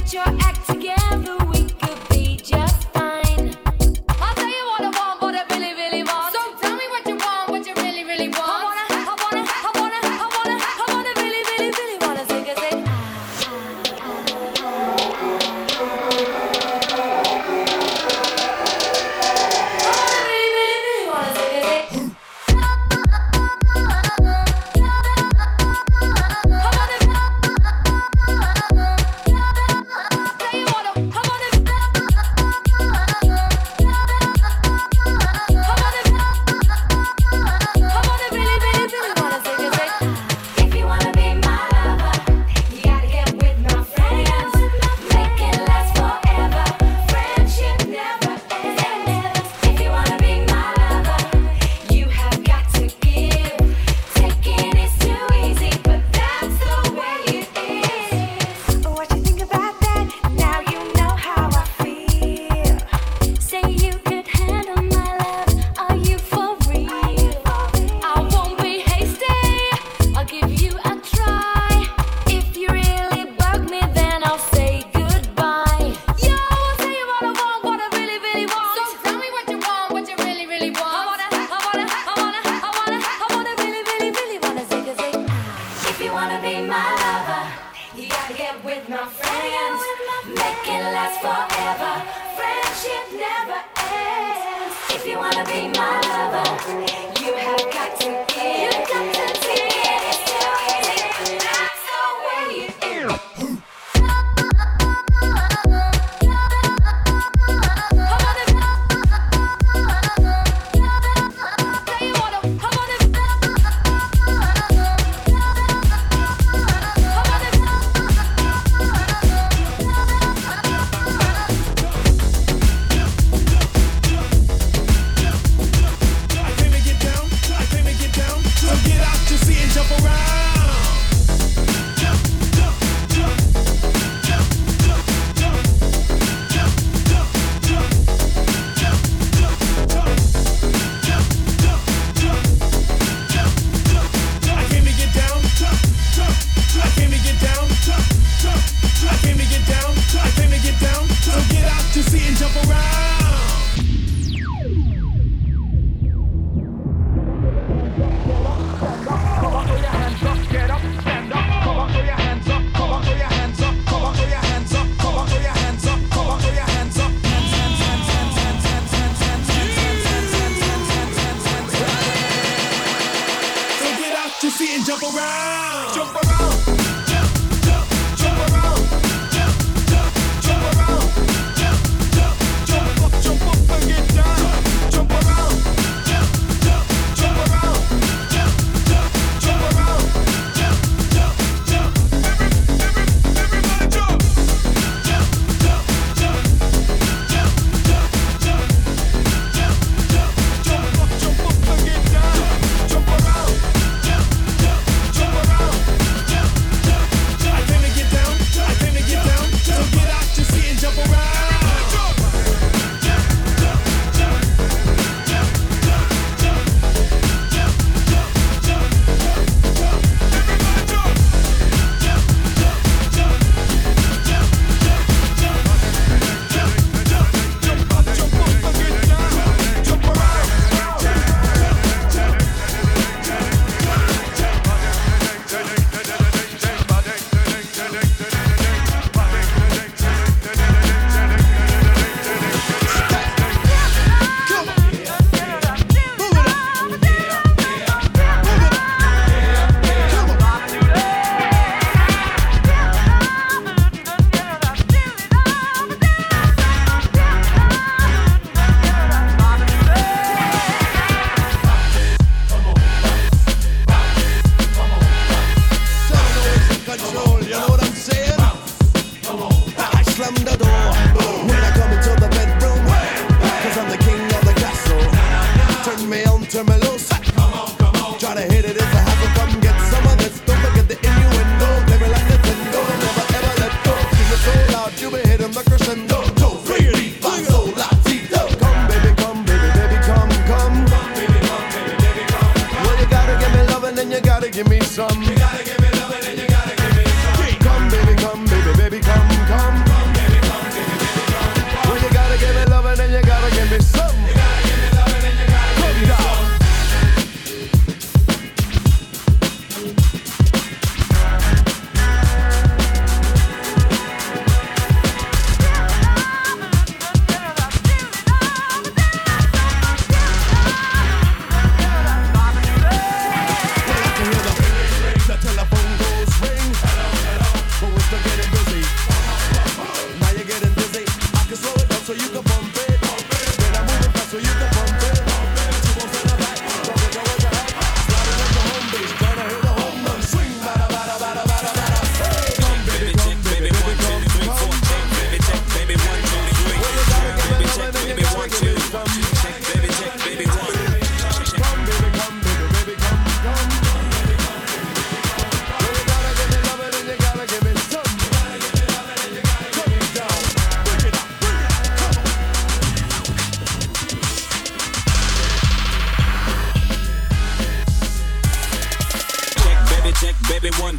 give me some. You gotta give me love and then you gotta give me some. Come baby, baby, come.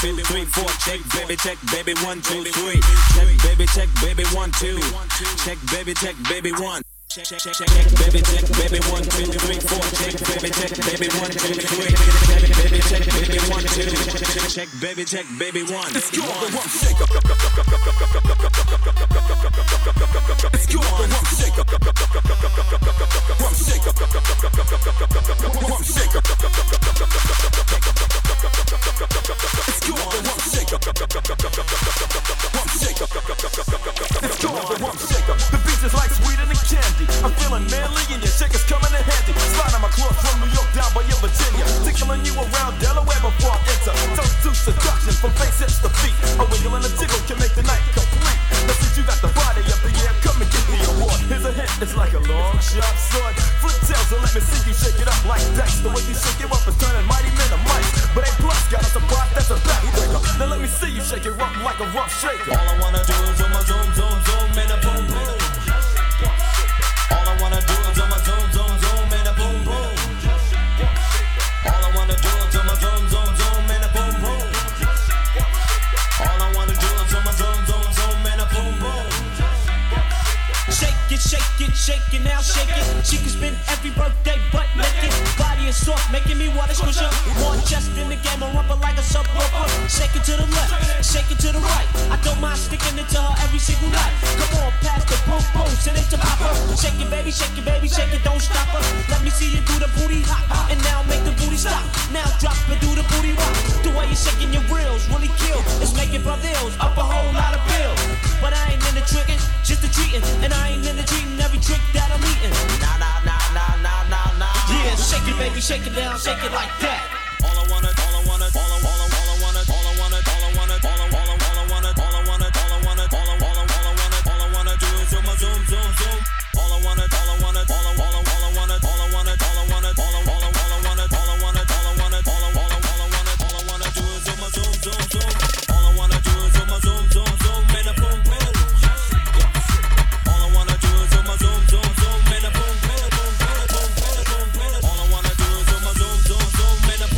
2, 3, 4. Check baby 1, 2, 3. Check baby 1, 2. Check baby 1. Check baby 1, 2, 3, 4. Check baby 1, 2, 3. Check baby 1, 2. Check baby 1. Let's go the rump shaker. Let's go the rump shaker. Rump shaker. Rump shaker. Let's go the rump shaker. Rump shaker. Let's go the rump shaker. The beat is like sweeter than candy. I'm feeling manly and your shaker's coming in handy. Slide on my clothes from New York down by your Virginia. Tickling you around Delaware before I enter. Don't do seduction from face hips to feet. A wiggle and a jiggle can make the night complete. Now since you got the body of the year, come and get the award. Here's a hint, it's like a long sharp sword. Flip tails and let me see you shake it up like dice. The way you shake it up is turning mighty men to mice. But A plus got a surprise, that's a backbreaker. Now let me see you shake it up like a rough shaker. All I wanna do is on my zoom and a boom boom. All I wanna do is on my zoom and a boom boom. All I wanna do is on my zoom and a boom boom. All I wanna do is on my zoom and a boom boom. Shake it now, shake it. She can spend every birthday butt naked. Body is soft, making me wanna squish her. More chest in the game, I rumble like a subwoofer. Shake it to the left, shake it to the right. I don't mind sticking it to her every single night. Come on, pass the boom boom, send it to Papa. Shake it, baby, shake it, don't stop her. Let me see you do the booty hop, and now make the booty stop. Now drop and do the booty rock. The way you're shaking your reels really kill. It's making brothers up a whole lot of bills. But I ain't into tricking, just the treating, and I ain't into treating every trick that I'm eating. Nah. Yeah, shake it, baby, shake it down, shake it like that. All I wanna do is on my zoom. All I wanna do is on my zoom. And a boom boom.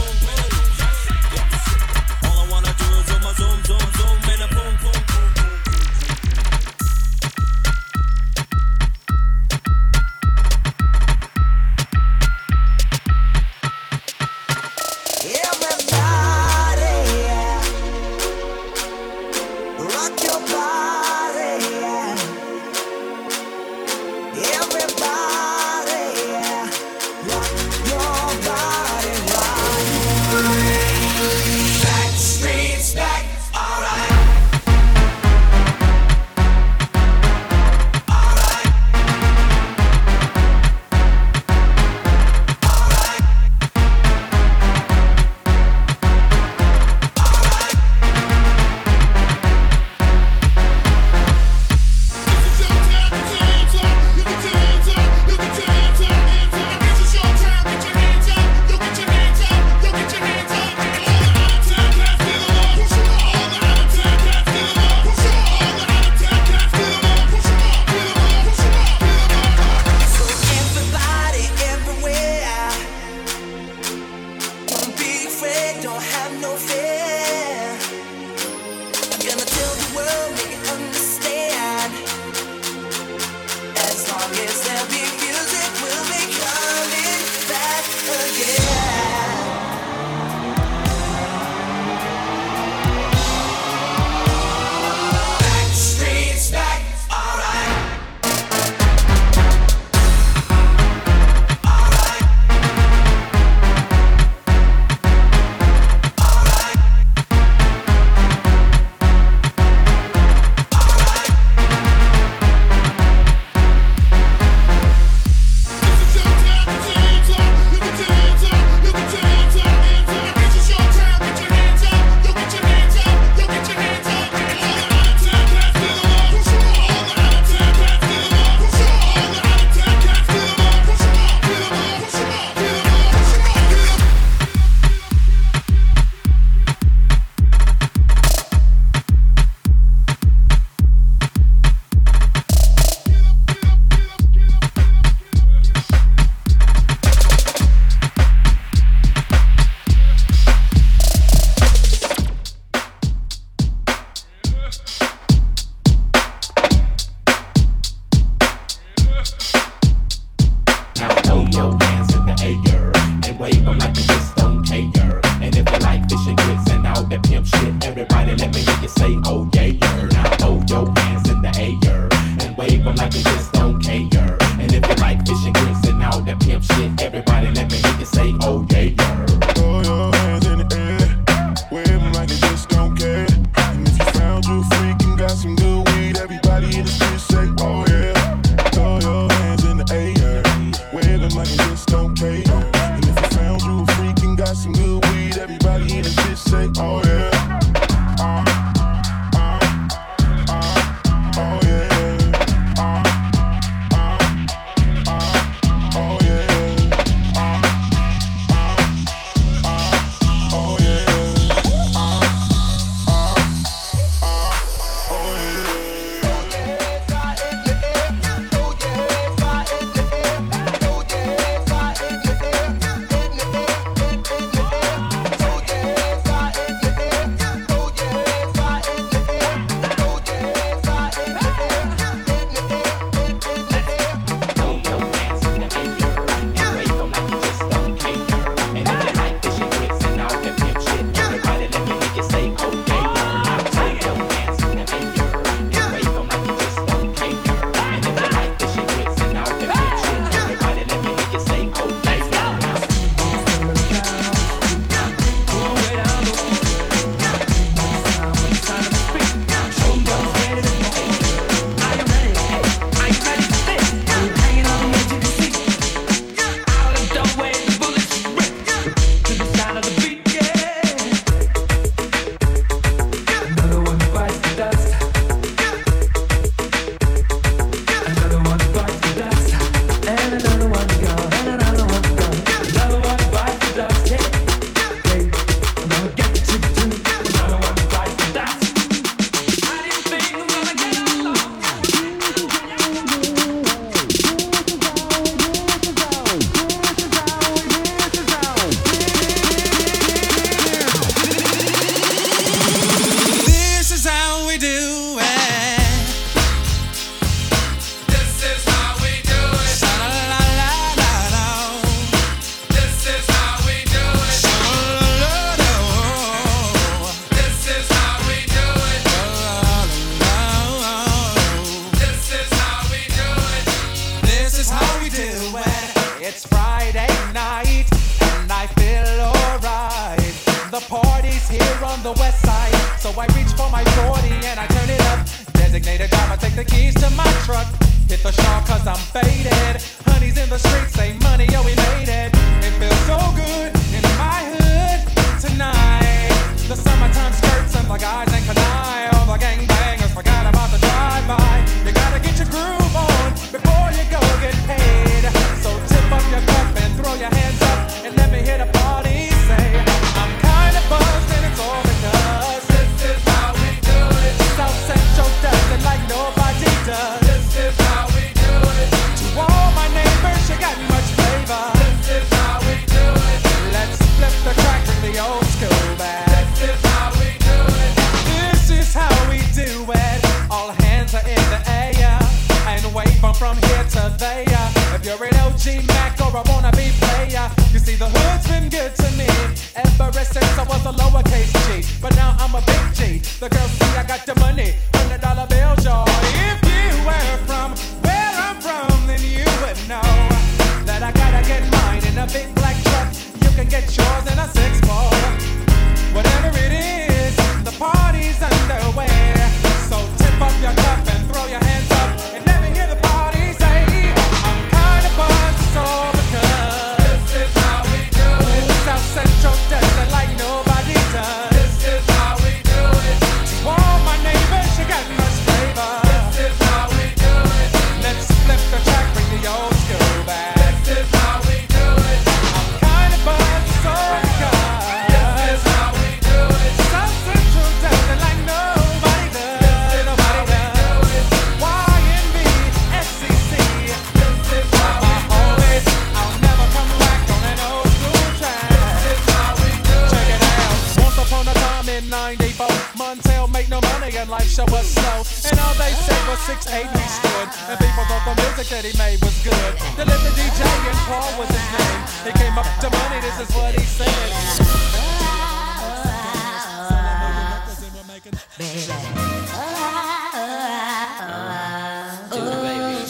wave them like you just don't care. And if you like fish and grits and all that pimp shit, everybody let me hear you say, oh yeah, yeah. Throw your hands in the air, wave them like you just don't care. And if you found you a freak and got some good weed, everybody in the street say, oh yeah. Throw your hands in the air, wave them like you just don't care. And if you found you a freak and got some good weed, everybody in the street say, oh yeah. Baby.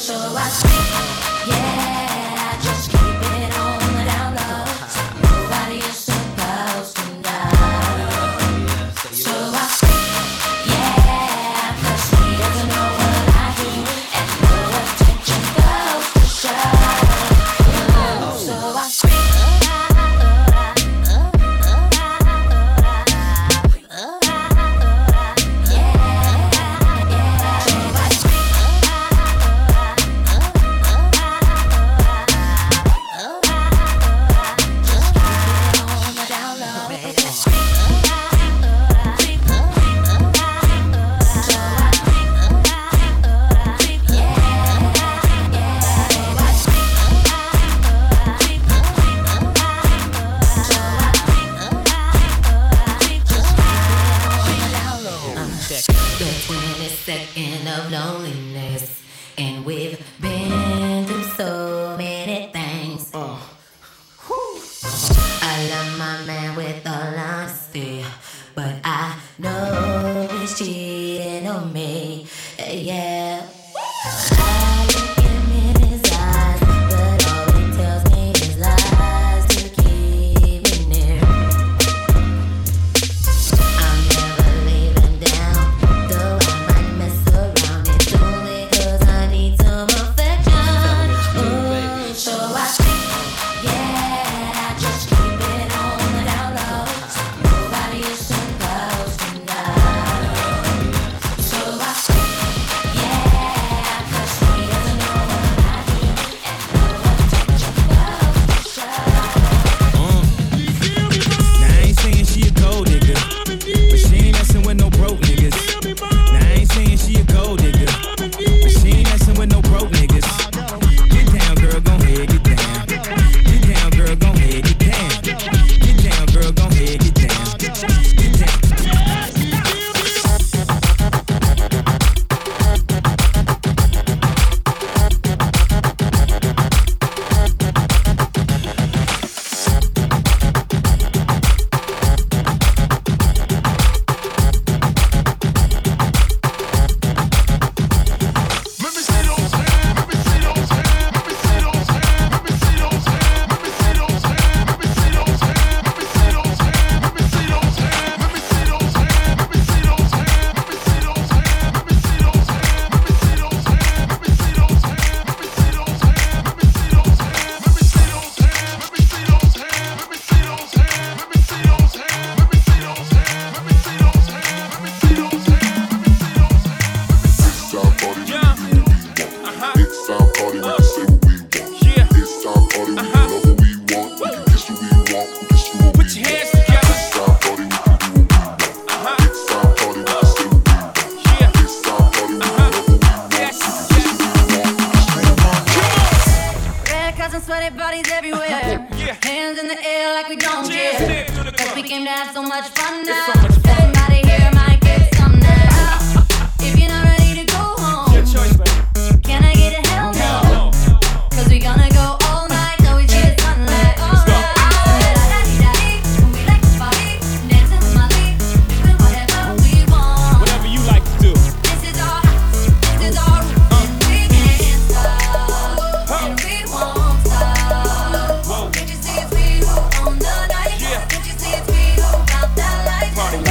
Party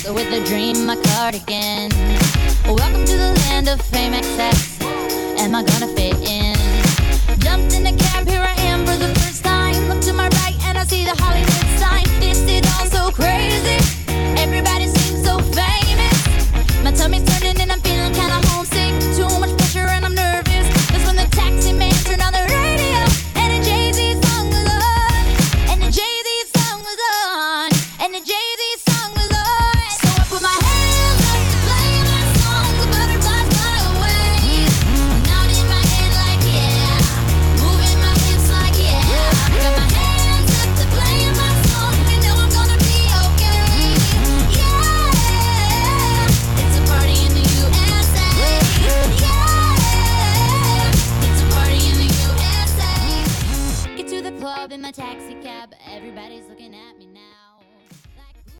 with a dream, my cardigan. Welcome to the land of fame excess. Am I gonna fit in? Jumped in a cab, here I am for the first time. Look to my right and I see the Hollywood sign. Is it all so crazy? Everybody seems so famous. My tummy's turning and I'm feeling kinda homesick. Too much pressure and I'm nervous. That's when the taxi man turned on the radio and a Jay-Z song was on. And the Jay-Z song was on. And the Jay-Z song was on. So I put my hands up to play my song. The butterflies fly away. Nod in my head like yeah. Moving my hips like yeah. Got my hands up to play my song. You know I'm gonna be okay. Yeah. It's a party in the USA. Yeah. It's a party in the USA. Get to the club in my taxi cab. Everybody's looking at me now.